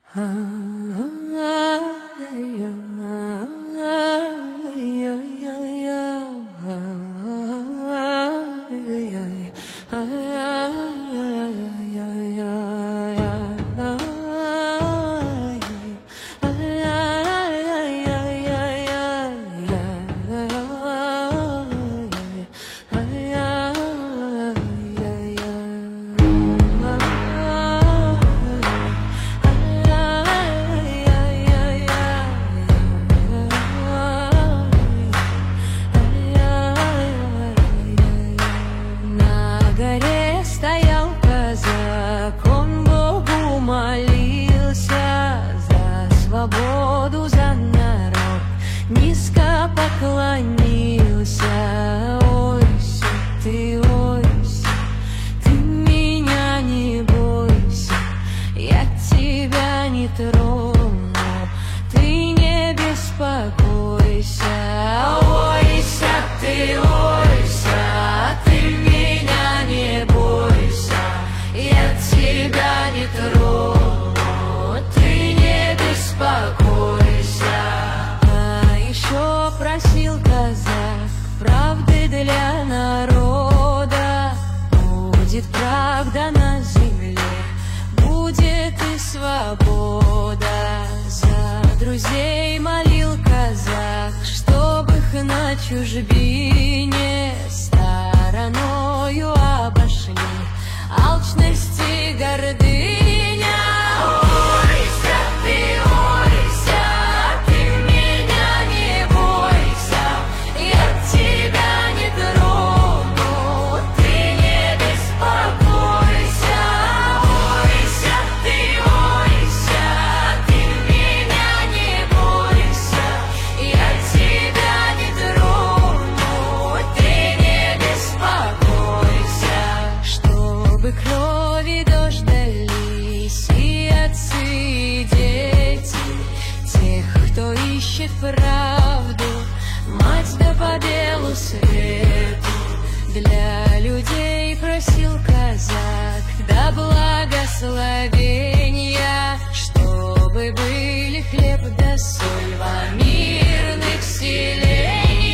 Свободу за народ низко поклонился. Ойся, ты меня не бойся, я тебя не трону, ты не беспокойся. Ойся, ты меня не бойся, я тебя не трону. А еще просил казак правды для народа. Будет правда на земле, будет и свобода. За друзей молил казак, чтоб их на чужбине стороною обошли алчность и гордыня. Крови дождались и отцы, и дети тех, кто ищет правду, мать да по белу свету. Для людей просил казак да благословения, чтобы были хлеб да соль во мирных селениях.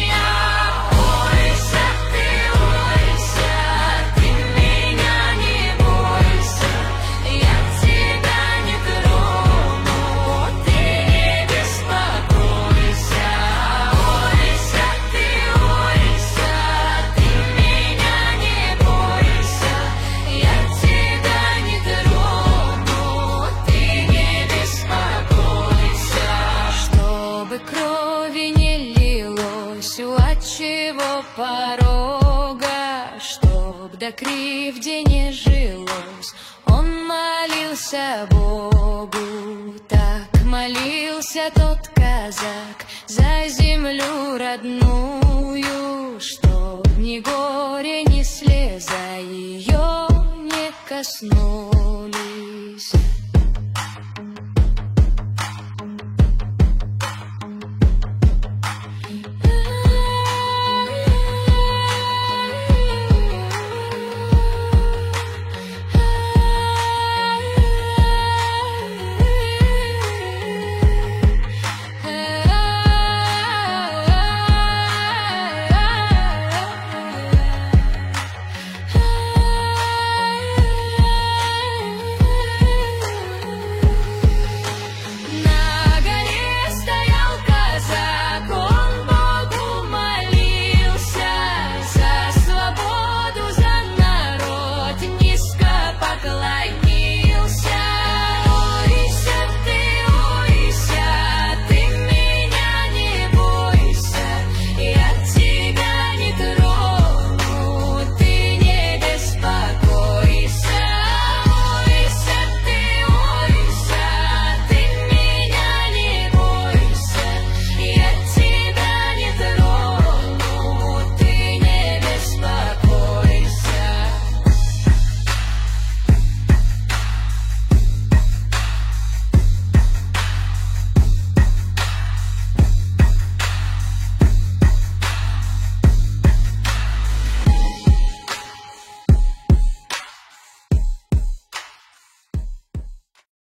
Крови не лилось у отчего порога, чтоб до кривде не жилось, он молился Богу. Так молился тот казак за землю родную, чтоб ни горе, ни слеза ее не коснулись.